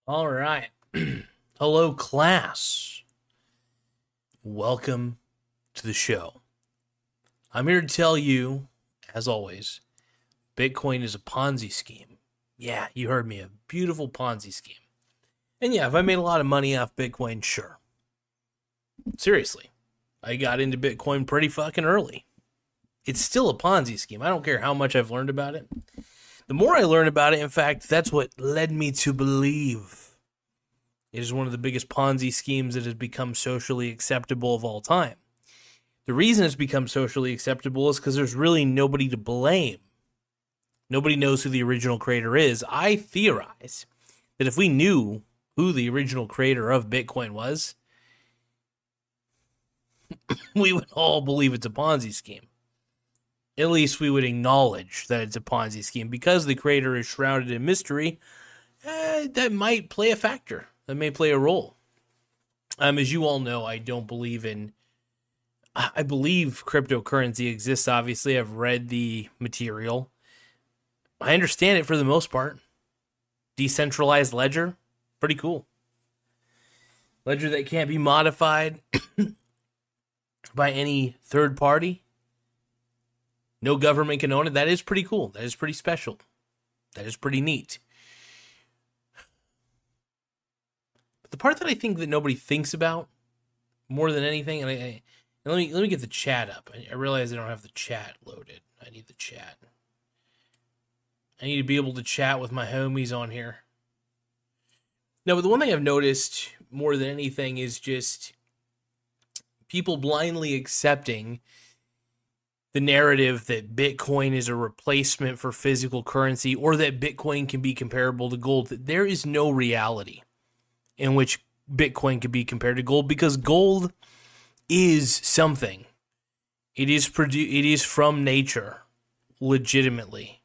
All right. Hello, class. Welcome to the show. I'm here to tell you, as always, Bitcoin is a Ponzi scheme. Yeah, you heard me, a beautiful Ponzi scheme. And yeah, if I made a lot of money off Bitcoin, sure. Seriously, I got into Bitcoin pretty fucking early. It's still a Ponzi scheme. I don't care how much I've learned about it. The more I learn about it, in fact, that's what led me to believe it is one of the biggest Ponzi schemes that has become socially acceptable of all time. The reason it's become socially acceptable is because there's really nobody to blame. Nobody knows who the original creator is. I theorize that if we knew who the original creator of Bitcoin was, we would all believe it's a Ponzi scheme. At least we would acknowledge that it's a Ponzi scheme. Because the creator is shrouded in mystery, that might play a factor. That may play a role. As you all know, I don't believe in... I believe cryptocurrency exists, obviously. I've read the material. I understand it for the most part. Decentralized ledger, pretty cool. Ledger that can't be modified by any third party. No government can own it. That is pretty cool. That is pretty special. That is pretty neat. But the part that I think that nobody thinks about more than anything, and let me get the chat up. I realize I don't have the chat loaded. I need the chat. I need to be able to chat with my homies on here. No, but the one thing I've noticed more than anything is just people blindly accepting the narrative that Bitcoin is a replacement for physical currency or that Bitcoin can be comparable to gold. There is no reality in which Bitcoin could be compared to gold because gold is something. It is from nature, legitimately.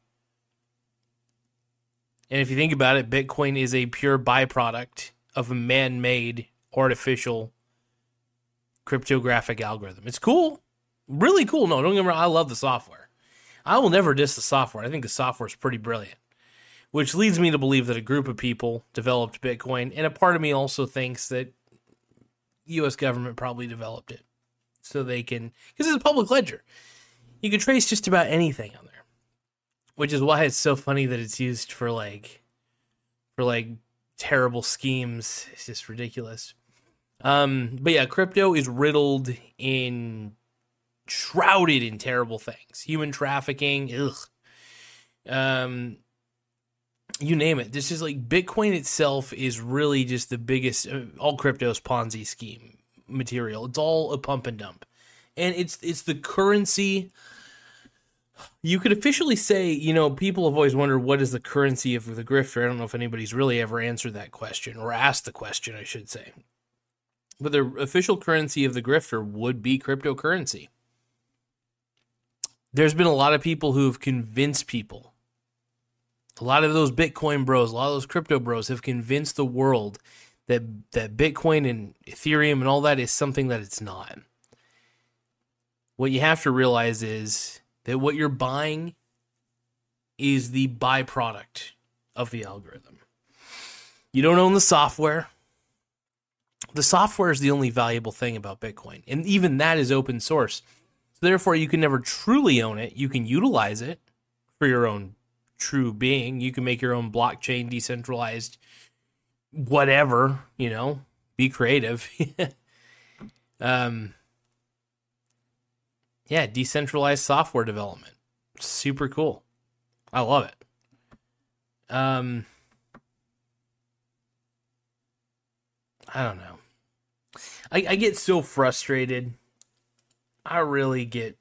And if you think about it, Bitcoin is a pure byproduct of a man-made artificial cryptographic algorithm. It's cool. Really cool. No, don't get me wrong. I love the software. I will never diss the software. I think the software is pretty brilliant. Which leads me to believe that a group of people developed Bitcoin, and a part of me also thinks that U.S. government probably developed it so they can, because it's a public ledger. You can trace just about anything on there, which is why it's so funny that it's used for terrible schemes. It's just ridiculous. But yeah, crypto is shrouded in terrible things, human trafficking, you name it. This is like Bitcoin itself is really just the biggest, all crypto's Ponzi scheme material. It's all a pump and dump. And it's the currency. You could officially say, people have always wondered what is the currency of the grifter. I don't know if anybody's really ever answered that question or asked the question, I should say. But the official currency of the grifter would be cryptocurrency. There's been a lot of people who have convinced people. A lot of those Bitcoin bros, a lot of those crypto bros have convinced the world that Bitcoin and Ethereum and all that is something that it's not. What you have to realize is that what you're buying is the byproduct of the algorithm. You don't own the software. The software is the only valuable thing about Bitcoin, and even that is open source. So therefore, you can never truly own it. You can utilize it for your own true being. You can make your own blockchain, decentralized, whatever, be creative. Yeah, decentralized software development. Super cool. I love it. I don't know. I get so frustrated. I really get,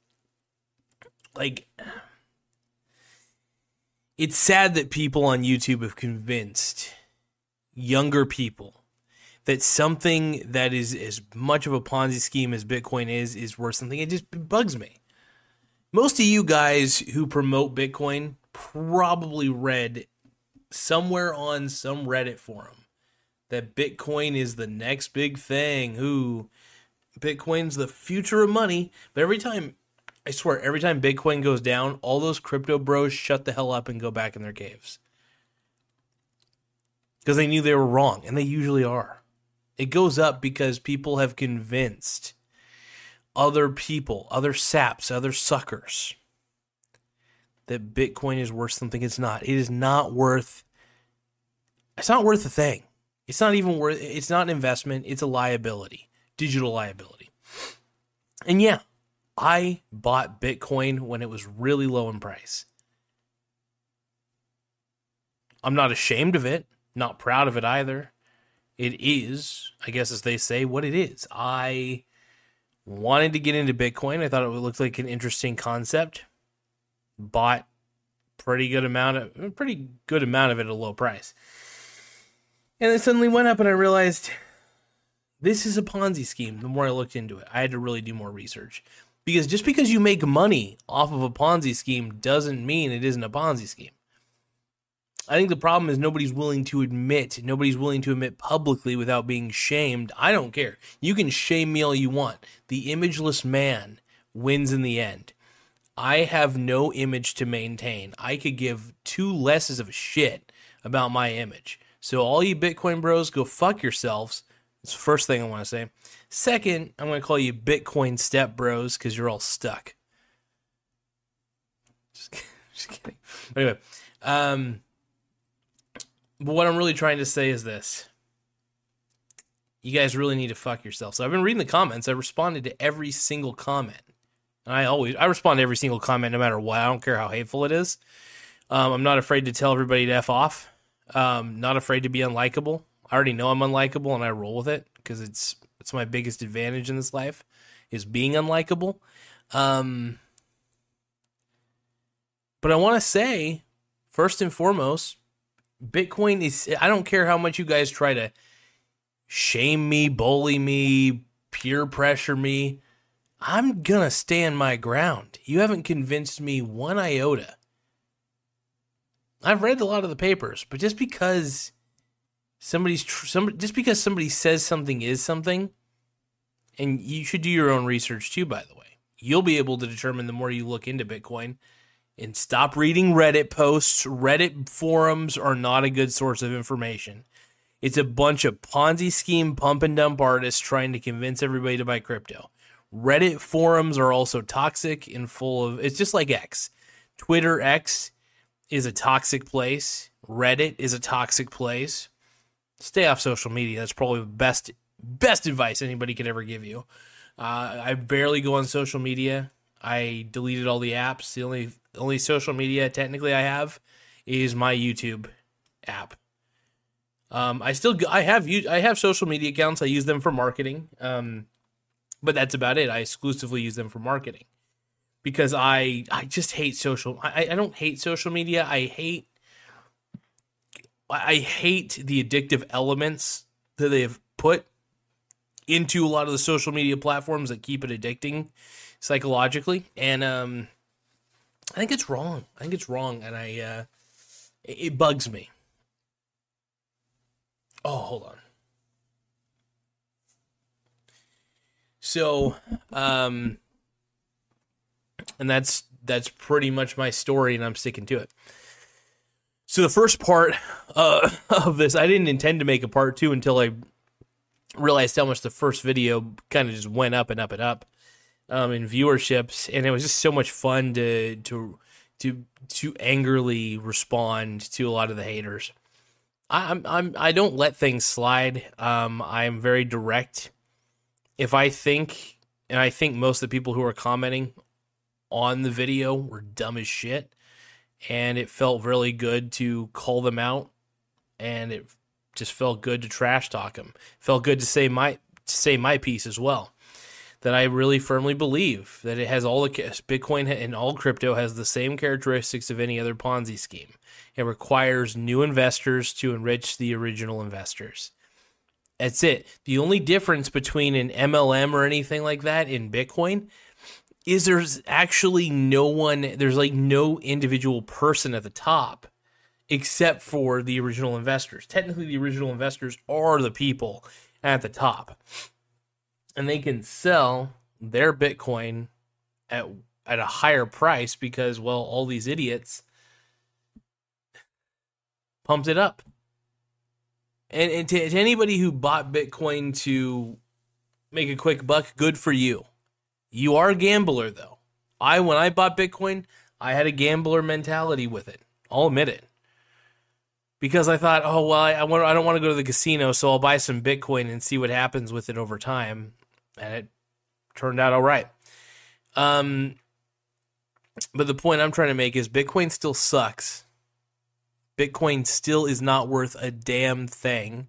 it's sad that people on YouTube have convinced younger people that something that is as much of a Ponzi scheme as Bitcoin is worth something. It just bugs me. Most of you guys who promote Bitcoin probably read somewhere on some Reddit forum that Bitcoin is the next big thing. Bitcoin's the future of money. But I swear, every time Bitcoin goes down, all those crypto bros shut the hell up and go back in their caves. because they knew they were wrong, and they usually are. It goes up because people have convinced other people, other saps, other suckers, that Bitcoin is worth something it's not. It is not worth. It's not worth a thing. It's not even worth. It's not an investment. It's a liability, digital liability. And yeah, I bought Bitcoin when it was really low in price. I'm not ashamed of it. Not proud of it either. It is, I guess as they say, what it is. I wanted to get into Bitcoin. I thought it looked like an interesting concept. Bought pretty good amount of it at a low price. And it suddenly went up and I realized this is a Ponzi scheme. The more I looked into it, I had to really do more research. Because just because you make money off of a Ponzi scheme doesn't mean it isn't a Ponzi scheme. I think the problem is nobody's willing to admit publicly without being shamed. I don't care. You can shame me all you want. The imageless man wins in the end. I have no image to maintain. I could give two lesses of a shit about my image. So all you Bitcoin bros, go fuck yourselves. That's the first thing I want to say. Second, I'm going to call you Bitcoin step bros because you're all stuck. Just kidding. Anyway, but what I'm really trying to say is this. You guys really need to fuck yourself. So I've been reading the comments. I responded to every single comment. And I respond to every single comment no matter what. I don't care how hateful it is. I'm not afraid to tell everybody to F off. Not afraid to be unlikable. I already know I'm unlikable and I roll with it because it's my biggest advantage in this life is being unlikable. But I want to say, first and foremost, Bitcoin is, I don't care how much you guys try to shame me, bully me, peer pressure me. I'm going to stand my ground. You haven't convinced me one iota. I've read a lot of the papers, but just because somebody says something is something, and you should do your own research too, by the way. You'll be able to determine the more you look into Bitcoin. And stop reading Reddit posts. Reddit forums are not a good source of information. It's a bunch of Ponzi scheme pump and dump artists trying to convince everybody to buy crypto. Reddit forums are also toxic and full of... It's just like X. Twitter X is a toxic place. Reddit is a toxic place. Stay off social media. That's probably the best advice anybody could ever give you. I barely go on social media. I deleted all the apps. The only social media technically I have is my YouTube app. I have social media accounts. I use them for marketing. But that's about it. I exclusively use them for marketing because I just hate I don't hate social media. I hate the addictive elements that they have put into a lot of the social media platforms that keep it addicting psychologically, and I think it's wrong. And it bugs me. Oh, hold on. So, and that's pretty much my story, and I'm sticking to it. So the first part of this, I didn't intend to make a part two until I realized how much the first video kind of just went up and up and up in viewerships, and it was just so much fun to angrily respond to a lot of the haters. I don't let things slide. I'm very direct. If I think, and I think most of the people who are commenting on the video were dumb as shit, and it felt really good to call them out, and it just felt good to trash talk them. Felt good to say my piece as well. That I really firmly believe that it has all the Bitcoin and all crypto has the same characteristics of any other Ponzi scheme. It requires new investors to enrich the original investors. That's it. The only difference between an MLM or anything like that in Bitcoin is there's actually there's like no individual person at the top except for the original investors. Technically, the original investors are the people at the top. And they can sell their Bitcoin at a higher price because, well, all these idiots pumped it up. And to anybody who bought Bitcoin to make a quick buck, good for you. You are a gambler, though. When I bought Bitcoin, I had a gambler mentality with it. I'll admit it. Because I thought, oh, well, I don't want to go to the casino, so I'll buy some Bitcoin and see what happens with it over time. And it turned out all right. But the point I'm trying to make is Bitcoin still sucks. Bitcoin still is not worth a damn thing.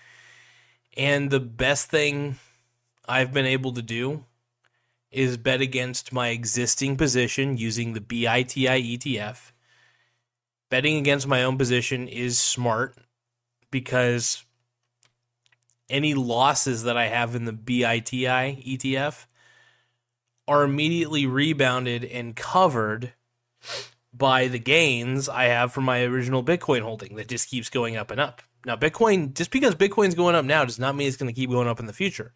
And the best thing I've been able to do is bet against my existing position using the BITI ETF. Betting against my own position is smart because any losses that I have in the BITI ETF are immediately rebounded and covered by the gains I have from my original Bitcoin holding that just keeps going up and up. Now, Bitcoin, just because Bitcoin's going up now does not mean it's going to keep going up in the future.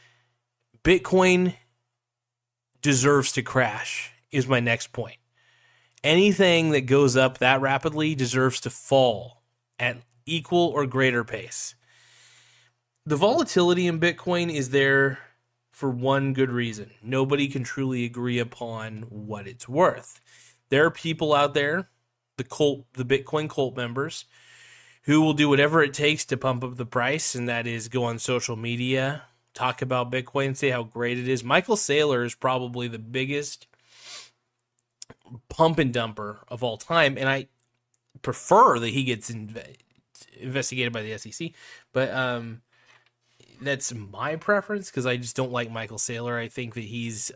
Bitcoin deserves to crash is my next point. Anything that goes up that rapidly deserves to fall at equal or greater pace. The volatility in Bitcoin is there for one good reason. Nobody can truly agree upon what it's worth. There are people out there, the Bitcoin cult members, who will do whatever it takes to pump up the price, and that is go on social media, talk about Bitcoin, say how great it is. Michael Saylor is probably the biggest pump and dumper of all time, and I prefer that he gets investigated by the SEC, but that's my preference because I just don't like Michael Saylor. I think that he's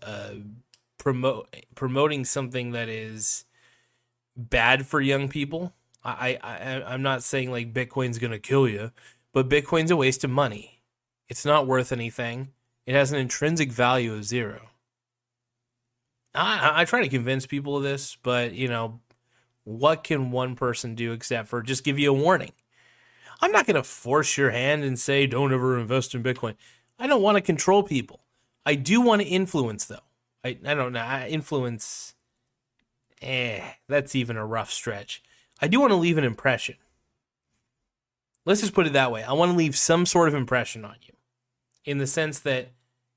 promoting something that is bad for young people. I'm not saying like Bitcoin's gonna kill you, but Bitcoin's a waste of money. It's not worth anything. It has an intrinsic value of zero. I try to convince people of this, but, what can one person do except for just give you a warning? I'm not going to force your hand and say, don't ever invest in Bitcoin. I don't want to control people. I do want to influence, though. I don't know. Influence, that's even a rough stretch. I do want to leave an impression. Let's just put it that way. I want to leave some sort of impression on you in the sense that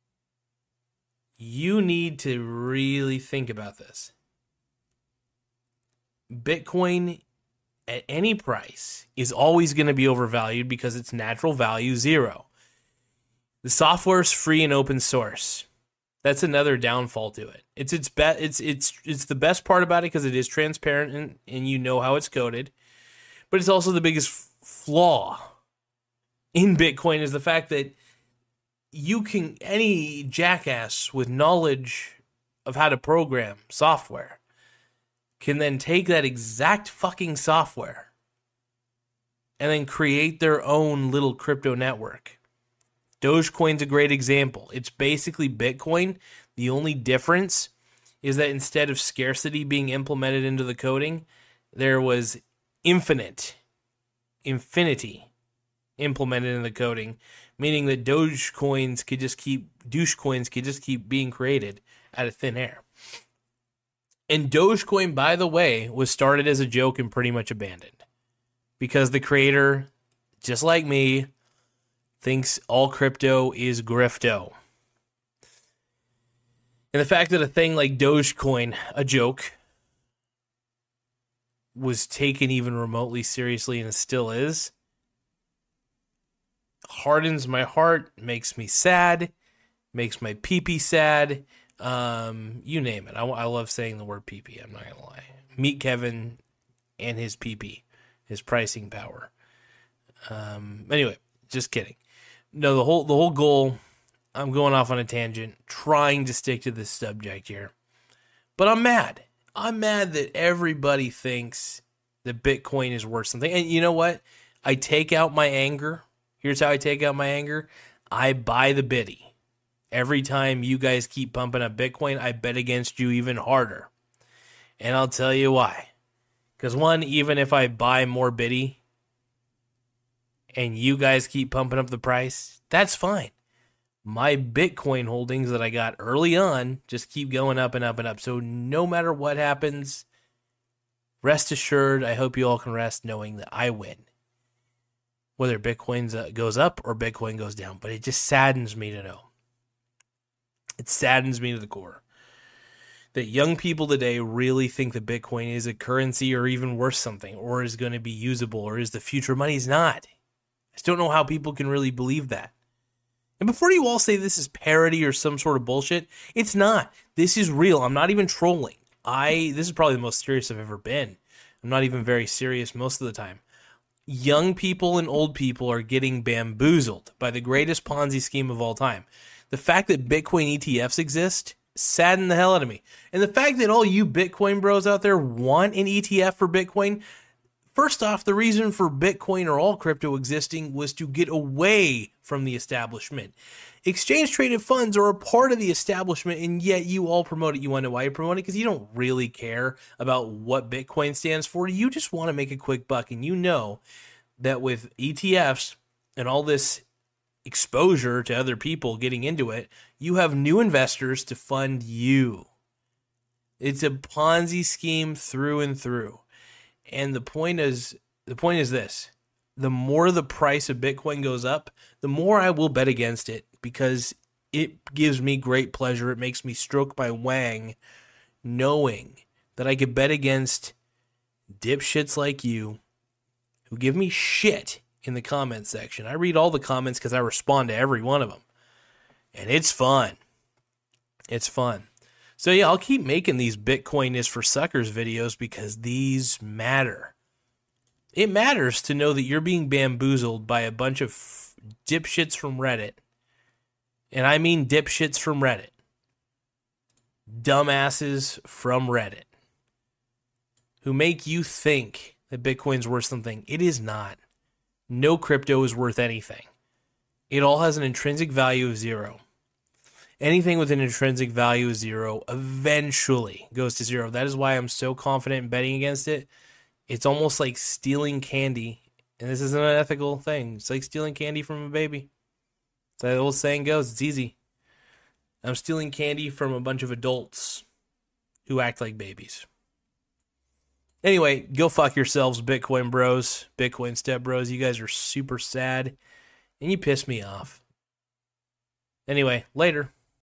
you need to really think about this. Bitcoin at any price is always going to be overvalued because its natural value zero. The software is free and open source. That's another downfall to it. It's the best part about it because it is transparent and you know how it's coded. But it's also the biggest flaw in Bitcoin is the fact that any jackass with knowledge of how to program software can then take that exact fucking software and then create their own little crypto network. Dogecoin's a great example. It's basically Bitcoin. The only difference is that instead of scarcity being implemented into the coding, there was infinity implemented in the coding, meaning that Dogecoins could just keep being created out of thin air. And Dogecoin, by the way, was started as a joke and pretty much abandoned because the creator, just like me, thinks all crypto is grifto. And the fact that a thing like Dogecoin, a joke, was taken even remotely seriously and still is, hardens my heart, makes me sad, makes my pee-pee sad, you name it. I love saying the word pee-pee, I'm not gonna lie. Meet Kevin and his pee-pee, his pricing power. Anyway, just kidding. No, the whole goal, I'm going off on a tangent, trying to stick to this subject here. But I'm mad. I'm mad that everybody thinks that Bitcoin is worth something. And you know what? I take out my anger. Here's how I take out my anger. I buy the biddy. Every time you guys keep pumping up Bitcoin, I bet against you even harder. And I'll tell you why. Because one, even if I buy more biddy and you guys keep pumping up the price, that's fine. My Bitcoin holdings that I got early on just keep going up and up and up. So no matter what happens, rest assured, I hope you all can rest knowing that I win. whether Bitcoin goes up or Bitcoin goes down. But it just saddens me to know. It saddens me to the core that young people today really think that Bitcoin is a currency or even worse something, or is going to be usable, or is the future. Money is not. I just don't know how people can really believe that. And before you all say this is parody or some sort of bullshit, it's not. This is real. I'm not even trolling. This is probably the most serious I've ever been. I'm not even very serious most of the time. Young people and old people are getting bamboozled by the greatest Ponzi scheme of all time. The fact that Bitcoin ETFs exist saddened the hell out of me. And the fact that all you Bitcoin bros out there want an ETF for Bitcoin, first off, the reason for Bitcoin or all crypto existing was to get away from the establishment. Exchange-traded funds are a part of the establishment, and yet you all promote it. You want to know why you promote it? Because you don't really care about what Bitcoin stands for. You just want to make a quick buck, and you know that with ETFs and all this exposure to other people getting into it, you have new investors to fund you. It's a Ponzi scheme through and through. And the point is this: the more the price of Bitcoin goes up, the more I will bet against it, because it gives me great pleasure. It makes me stroke my wang knowing that I could bet against dipshits like you who give me shit in the comment section. I read all the comments because I respond to every one of them. And it's fun. It's fun. So yeah, I'll keep making these Bitcoin is for suckers videos because these matter. It matters to know that you're being bamboozled by a bunch of dipshits from Reddit. And I mean dipshits from Reddit. Dumbasses from Reddit. Who make you think that Bitcoin's worth something. It is not. No crypto is worth anything. It all has an intrinsic value of 0. Anything with an intrinsic value of 0 eventually goes to 0. That is why I'm so confident in betting against it. It's almost like stealing candy. And this isn't an ethical thing. It's like stealing candy from a baby. That's how the old saying goes. It's easy. I'm stealing candy from a bunch of adults who act like babies. Anyway, go fuck yourselves, Bitcoin bros, Bitcoin step bros. You guys are super sad, and you piss me off. Anyway, later.